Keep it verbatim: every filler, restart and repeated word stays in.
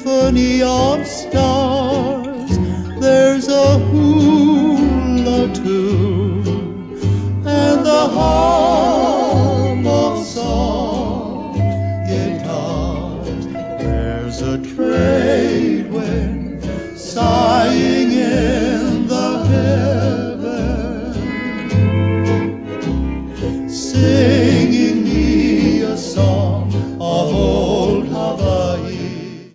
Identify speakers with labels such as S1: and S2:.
S1: symphony of stars. There's a hula tune and the hum of soft guitars. There's a trade